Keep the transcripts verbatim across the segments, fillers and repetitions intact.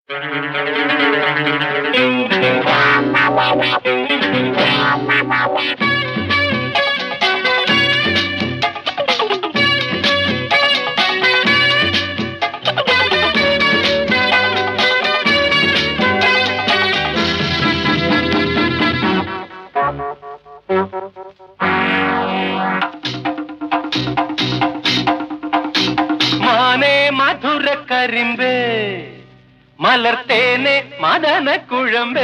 കരിമ്പേ മലർത്തേനെ മദന കുഴമ്പേ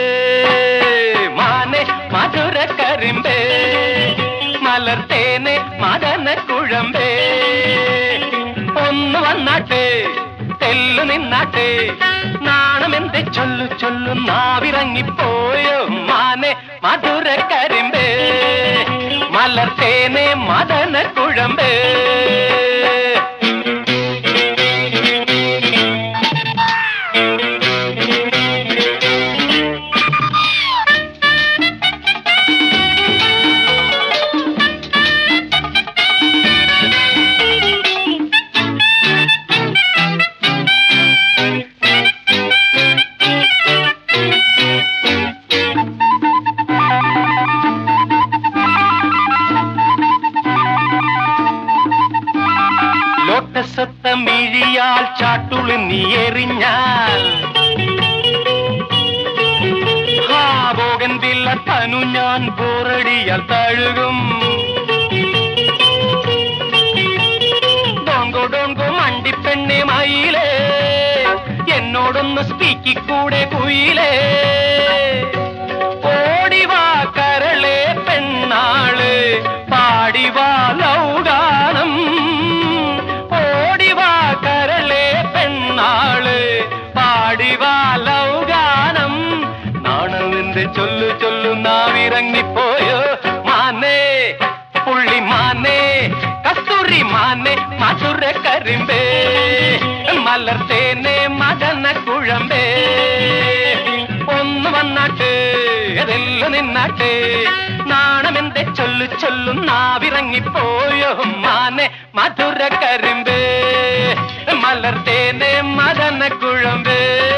മാനെ മധുര കരിമ്പേ മലർത്തേനെ മദന കുഴമ്പേ ഒന്ന് വന്നാട്ടെ തെല്ലു നിന്നാട്ടെ നാണമെന്തെ ചൊല്ലു ചൊല്ലു നാവിറങ്ങിപ്പോയോ മാനെ മധുര കരിമ്പേ മലർത്തേനെ മദന കുഴമ്പേ മിഴിയാൽ ചാട്ടുളി നീ എറിഞ്ഞാൽ ബോഗൻവില്ല തനു ഞാൻ ബോറടിയാൽ തഴുകും ഡോങ്കോ ഡോങ്കോ മണ്ടിപ്പെണ്ണെ മയിലേ എന്നോടൊന്ന് സ്പീക്കിക്കൂടെ കുയിലേ ഓടിവാ കരളെ പെണ്ണാള് പാടിവാ ലൗഗാനം ലൗഗാനം നാണമെന്ത് ചൊല്ലു ചൊല്ലു നാവിറങ്ങിപ്പോയോ മാനേ പുള്ളി മാനേ കസ്തൂരി മാനേ മധുര കരിമ്പേ മലർത്തേനെ മദന കുഴമ്പേ ഒന്ന് വന്നാട്ടെ അതെല്ലാം നിന്നാട്ടെ നാണമെന്തെ ചൊല്ലു ചൊല്ലു നാവിറങ്ങിപ്പോയോ മാനേ മധുര കരിമ്പേ മലർത്തേനെ മദന കുഴമ്പേ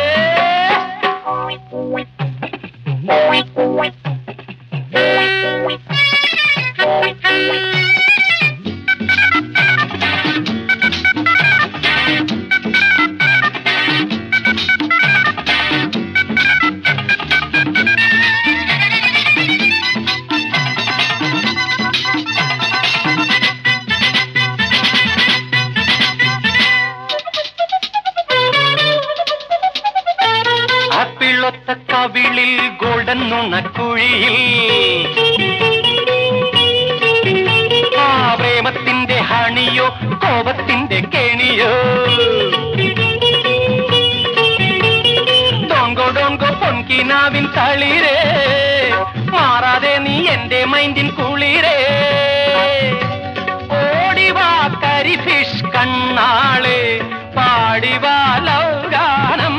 പിള്ളൊത്ത കവിളിൽ ഗോൾഡൻ നുണക്കുഴിയിൽ ആ പ്രേമത്തിന്റെ ഹണിയോ കോപത്തിന്റെ കെണിയോ ഡോങ്കോ ഡോങ്കോ പൊൻകിനാവിൻ തളിരേ മാറാതെ നീ എന്റെ മൈൻഡിൻ കുളിരേ ഓടിവാ കരിഫിഷ് കണ്ണാളെ പാടിവാ ലൗഗാനം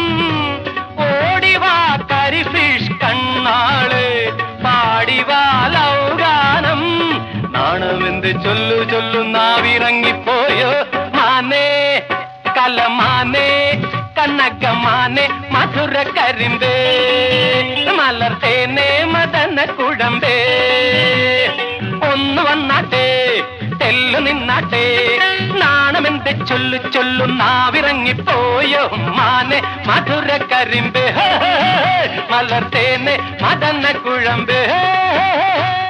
കണ്ണാള് പാടിവാ ലൗഗാനം നാണമെന്ത് ചൊല്ലു ചൊല്ലു നാവിറങ്ങിപ്പോയോ മാനേ കലമാനേ കനകമാനേ മധുര കരിമ്പേ മലർത്തേനെ മദന കുഴമ്പേ ഒന്ന് വന്നാട്ടെ തെല്ലു നിന്നാട്ടെ നാണമെന്തെ ചൊല്ലു ചൊല്ലു നാവിറങ്ങിപ്പോയോ മാനെ മധുര കരിമ്പേ മലർത്തേനെ മദന കുഴമ്പേ